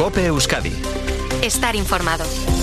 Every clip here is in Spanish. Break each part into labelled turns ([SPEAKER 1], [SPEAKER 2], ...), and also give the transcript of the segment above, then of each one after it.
[SPEAKER 1] COPE Euskadi.
[SPEAKER 2] Estar informado.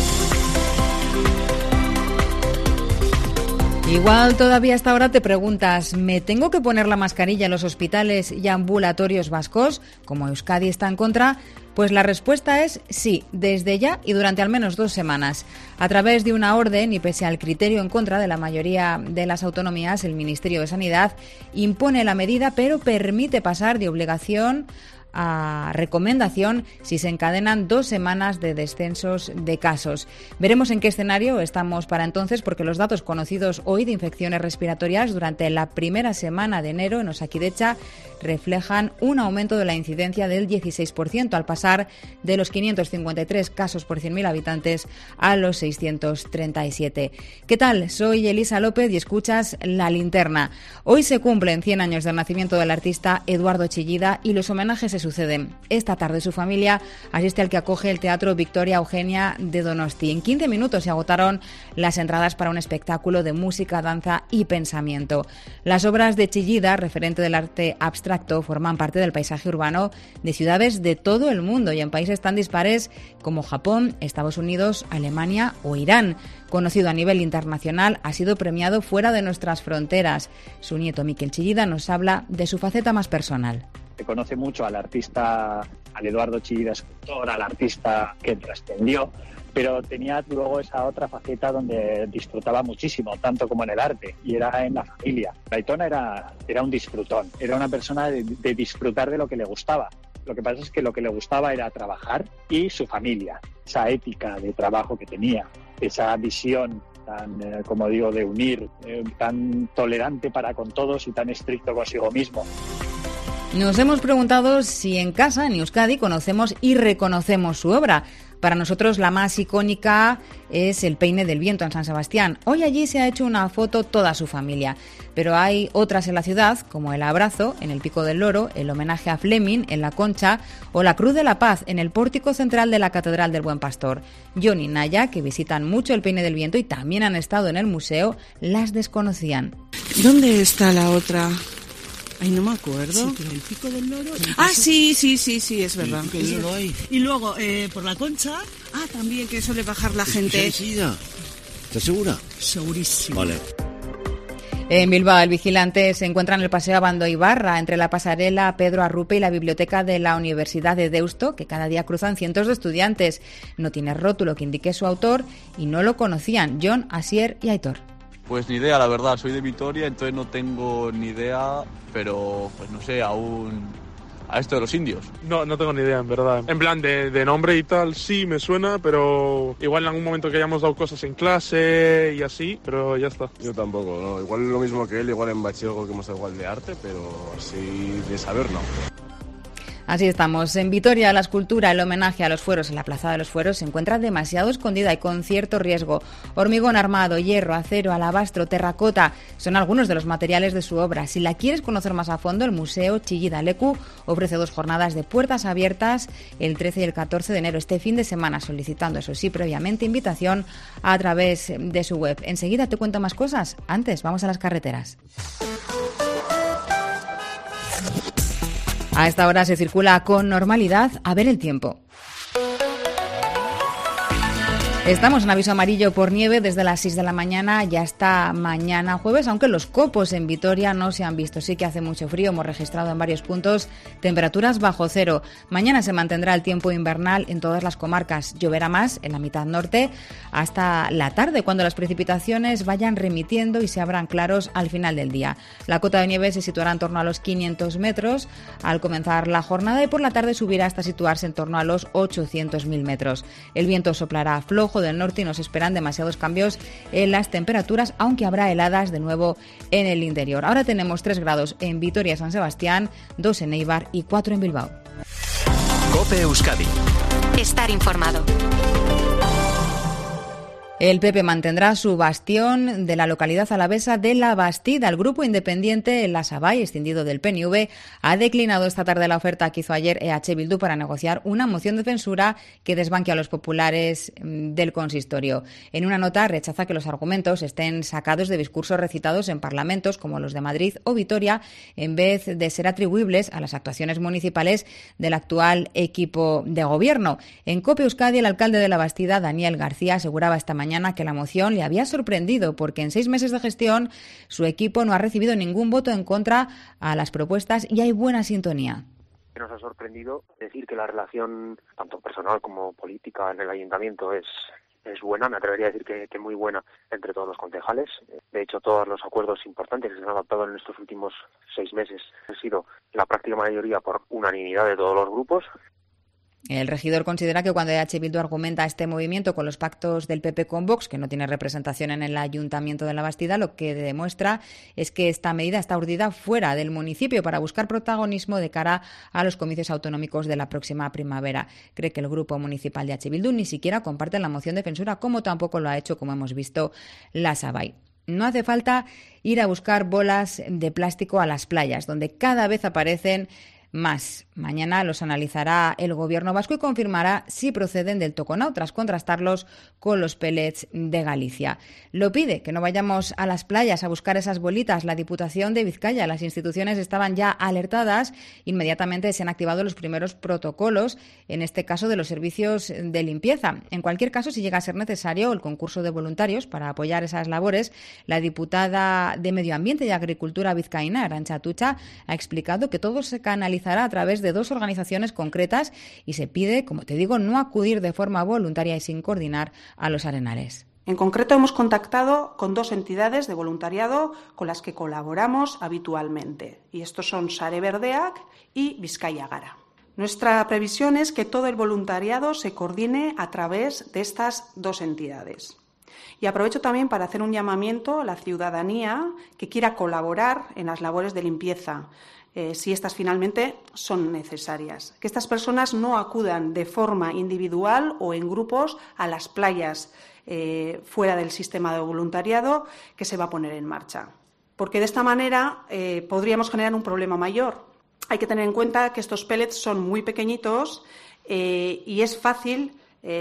[SPEAKER 3] Igual todavía hasta ahora te preguntas, ¿me tengo que poner la mascarilla en los hospitales y ambulatorios vascos, como Euskadi está en contra? Pues la respuesta es sí, desde ya y durante al menos 2 semanas. A través de una orden y pese al criterio en contra de la mayoría de las autonomías, el Ministerio de Sanidad impone la medida, pero permite pasar de obligación a recomendación si se encadenan 2 semanas de descensos de casos. Veremos en qué escenario estamos para entonces, porque los datos conocidos hoy de infecciones respiratorias durante la primera semana de enero en Osakidetza reflejan un aumento de la incidencia del 16%, al pasar de los 553 casos por 100.000 habitantes a los 637. ¿Qué tal? Soy Elisa López y escuchas La Linterna. Hoy se cumplen 100 años del nacimiento del artista Eduardo Chillida y los homenajes se suceden. Esta tarde su familia asiste al que acoge el Teatro Victoria Eugenia de Donosti. En 15 minutos se agotaron las entradas para un espectáculo de música, danza y pensamiento. Las obras de Chillida, referente del arte abstracto, forman parte del paisaje urbano de ciudades de todo el mundo y en países tan dispares como Japón, Estados Unidos, Alemania o Irán. Conocido a nivel internacional, ha sido premiado fuera de nuestras fronteras. Su nieto Mikel Chillida nos habla de su faceta más personal.
[SPEAKER 4] Se conoce mucho al artista, al Eduardo Chillida escultor, al artista que trascendió, pero tenía luego esa otra faceta donde disfrutaba muchísimo, tanto como en el arte, y era en la familia. Aitona era un disfrutón, era una persona de disfrutar de lo que le gustaba. Lo que pasa es que lo que le gustaba era trabajar y su familia, esa ética de trabajo que tenía, esa visión tan, como digo, de unir, tan tolerante para con todos y tan estricto consigo mismo.
[SPEAKER 3] Nos hemos preguntado si en casa, en Euskadi, conocemos y reconocemos su obra. Para nosotros la más icónica es el Peine del Viento en San Sebastián. Hoy allí se ha hecho una foto toda su familia, pero hay otras en la ciudad, como el Abrazo en el Pico del Loro, el homenaje a Fleming en la Concha o la Cruz de la Paz en el pórtico central de la Catedral del Buen Pastor. John y Naya, que visitan mucho el Peine del Viento y también han estado en el museo, las desconocían.
[SPEAKER 5] ¿Dónde está la otra? Ay, no me acuerdo.
[SPEAKER 6] Sí, pero el Pico del Loro...
[SPEAKER 5] Sí, es verdad.
[SPEAKER 6] El Pico del Loro hay. Y luego, por la Concha...
[SPEAKER 5] También que suele bajar la gente.
[SPEAKER 6] ¿Estás segura?
[SPEAKER 5] Segurísimo.
[SPEAKER 6] Vale.
[SPEAKER 3] En Bilbao, el vigilante se encuentra en el Paseo Abando Ibarra, entre la pasarela Pedro Arrupe y la biblioteca de la Universidad de Deusto, que cada día cruzan cientos de estudiantes. No tiene rótulo que indique su autor y no lo conocían, Jon, Asier y Aitor.
[SPEAKER 7] Pues ni idea, la verdad, soy de Vitoria, entonces no tengo ni idea, pero pues no sé, aún a esto de los indios.
[SPEAKER 8] No tengo ni idea, en verdad. En plan, de nombre y tal, sí me suena, pero igual en algún momento que hayamos dado cosas en clase y así, pero ya está.
[SPEAKER 9] Yo tampoco, no. Igual lo mismo que él, igual en bachillerato que hemos dado igual de arte, pero así de saber no.
[SPEAKER 3] Así estamos. En Vitoria, la escultura, el homenaje a los fueros en la Plaza de los Fueros se encuentra demasiado escondida y con cierto riesgo. Hormigón armado, hierro, acero, alabastro, terracota son algunos de los materiales de su obra. Si la quieres conocer más a fondo, el Museo Chillida Leku ofrece 2 jornadas de puertas abiertas el 13 y el 14 de enero, este fin de semana, solicitando, eso sí, previamente invitación a través de su web. Enseguida te cuento más cosas. Antes, vamos a las carreteras. A esta hora se circula con normalidad. A ver el tiempo. Estamos en aviso amarillo por nieve desde las 6 de la mañana y hasta mañana jueves, aunque los copos en Vitoria no se han visto. Sí que hace mucho frío, hemos registrado en varios puntos temperaturas bajo cero. Mañana se mantendrá el tiempo invernal en todas las comarcas. Lloverá más en la mitad norte hasta la tarde, cuando las precipitaciones vayan remitiendo y se abran claros al final del día. La cota de nieve se situará en torno a los 500 metros al comenzar la jornada y por la tarde subirá hasta situarse en torno a los 800.000 metros. El viento soplará flojo del norte y no se esperan demasiados cambios en las temperaturas, aunque habrá heladas de nuevo en el interior. Ahora tenemos 3 grados en Vitoria, San Sebastián, 2 en Eibar y 4 en Bilbao.
[SPEAKER 1] COPE Euskadi.
[SPEAKER 2] Estar informado.
[SPEAKER 3] El PP mantendrá su bastión de la localidad alavesa de La Bastida. El grupo independiente La Savall, escindido del PNV, ha declinado esta tarde la oferta que hizo ayer EH Bildu para negociar una moción de censura que desbanque a los populares del consistorio. En una nota rechaza que los argumentos estén sacados de discursos recitados en parlamentos como los de Madrid o Vitoria, en vez de ser atribuibles a las actuaciones municipales del actual equipo de gobierno. En COPE Euskadi, el alcalde de La Bastida, Daniel García, aseguraba esta mañana que la moción le había sorprendido porque en 6 meses de gestión su equipo no ha recibido ningún voto en contra a las propuestas y hay buena sintonía.
[SPEAKER 1] Nos ha sorprendido decir que la relación, tanto personal como política, en el ayuntamiento es buena, me atrevería a decir que muy buena entre todos los concejales. De hecho, todos los acuerdos importantes que se han adoptado en estos últimos 6 meses han sido la práctica mayoría por unanimidad de todos los grupos.
[SPEAKER 3] El regidor considera que cuando EH Bildu argumenta este movimiento con los pactos del PP con Vox, que no tiene representación en el Ayuntamiento de La Bastida, lo que demuestra es que esta medida está urdida fuera del municipio para buscar protagonismo de cara a los comicios autonómicos de la próxima primavera. Cree que el grupo municipal de EH Bildu ni siquiera comparte la moción de censura, como tampoco lo ha hecho, como hemos visto, La Savall. No hace falta ir a buscar bolas de plástico a las playas, donde cada vez aparecen más. Mañana los analizará el Gobierno vasco y confirmará si proceden del Toconao tras contrastarlos con los pellets de Galicia. Lo pide, que no vayamos a las playas a buscar esas bolitas, la Diputación de Vizcaya. Las instituciones estaban ya alertadas. Inmediatamente se han activado los primeros protocolos, en este caso de los servicios de limpieza. En cualquier caso, si llega a ser necesario el concurso de voluntarios para apoyar esas labores, la diputada de Medio Ambiente y Agricultura vizcaína, Arantxa Atutxa, ha explicado que todo se canalizará a través de 2 organizaciones concretas y se pide, como te digo, no acudir de forma voluntaria y sin coordinar a los arenales.
[SPEAKER 10] En concreto, hemos contactado con 2 entidades de voluntariado con las que colaboramos habitualmente, y estos son Sare Berdeak y Bizkaia Gara. Nuestra previsión es que todo el voluntariado se coordine a través de estas 2 entidades. Y aprovecho también para hacer un llamamiento a la ciudadanía que quiera colaborar en las labores de limpieza, si estas finalmente son necesarias. Que estas personas no acudan de forma individual o en grupos a las playas fuera del sistema de voluntariado que se va a poner en marcha. Porque de esta manera podríamos generar un problema mayor. Hay que tener en cuenta que estos pellets son muy pequeñitos y es fácil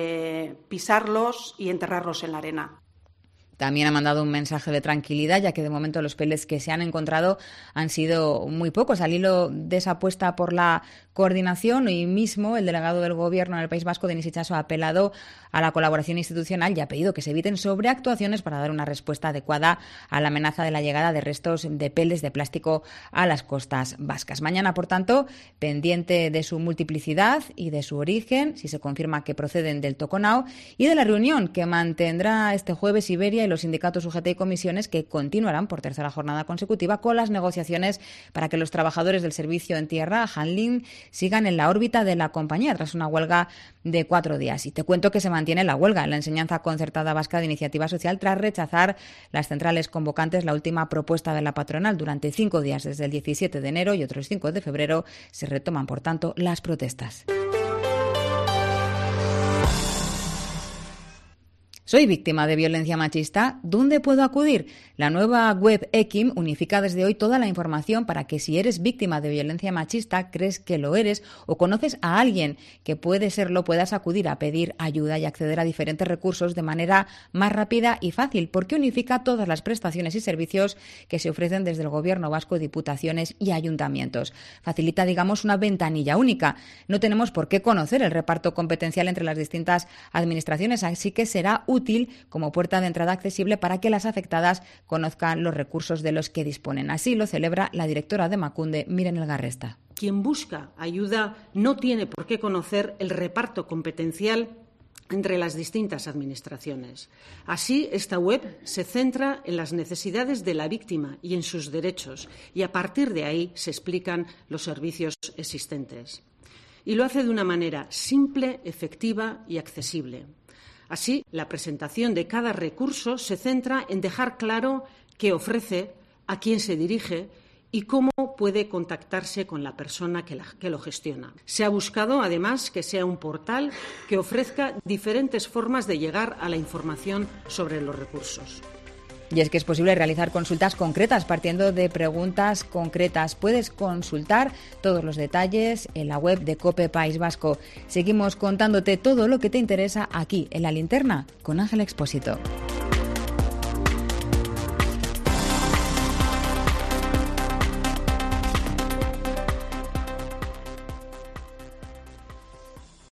[SPEAKER 10] pisarlos y enterrarlos en la arena.
[SPEAKER 3] También ha mandado un mensaje de tranquilidad, ya que de momento los pellets que se han encontrado han sido muy pocos. Al hilo de esa apuesta por la coordinación, hoy mismo el delegado del Gobierno en el País Vasco, Denis Itxaso, ha apelado a la colaboración institucional y ha pedido que se eviten sobreactuaciones para dar una respuesta adecuada a la amenaza de la llegada de restos de pellets de plástico a las costas vascas. Mañana, por tanto, pendiente de su multiplicidad y de su origen, si se confirma que proceden del Toconao, y de la reunión que mantendrá este jueves Iberia y los sindicatos UGT y comisiones, que continuarán por 3ª jornada consecutiva con las negociaciones para que los trabajadores del servicio en tierra, handling, sigan en la órbita de la compañía tras una huelga de 4 días. Y te cuento que se mantiene la huelga en la enseñanza concertada vasca de Iniciativa Social tras rechazar las centrales convocantes la última propuesta de la patronal. Durante 5 días, desde el 17 de enero y otros 5 de febrero, se retoman, por tanto, las protestas. Soy víctima de violencia machista. ¿Dónde puedo acudir? La nueva web Ekim unifica desde hoy toda la información para que si eres víctima de violencia machista, crees que lo eres o conoces a alguien que puede serlo, puedas acudir a pedir ayuda y acceder a diferentes recursos de manera más rápida y fácil, porque unifica todas las prestaciones y servicios que se ofrecen desde el Gobierno vasco, diputaciones y ayuntamientos. Facilita, digamos, una ventanilla única. No tenemos por qué conocer el reparto competencial entre las distintas administraciones, así que será útil como puerta de entrada accesible para que las afectadas conozcan los recursos de los que disponen. Así lo celebra la directora de Emakunde, Miren Elgarresta.
[SPEAKER 11] Quien busca ayuda no tiene por qué conocer el reparto competencial entre las distintas administraciones. Así, esta web se centra en las necesidades de la víctima y en sus derechos, y a partir de ahí se explican los servicios existentes. Y lo hace de una manera simple, efectiva y accesible. Así, la presentación de cada recurso se centra en dejar claro qué ofrece, a quién se dirige y cómo puede contactarse con la persona que lo gestiona. Se ha buscado, además, que sea un portal que ofrezca diferentes formas de llegar a la información sobre los recursos.
[SPEAKER 3] Y es que es posible realizar consultas concretas partiendo de preguntas concretas. Puedes consultar todos los detalles en la web de COPE País Vasco. Seguimos contándote todo lo que te interesa aquí en La Linterna con Ángel Expósito.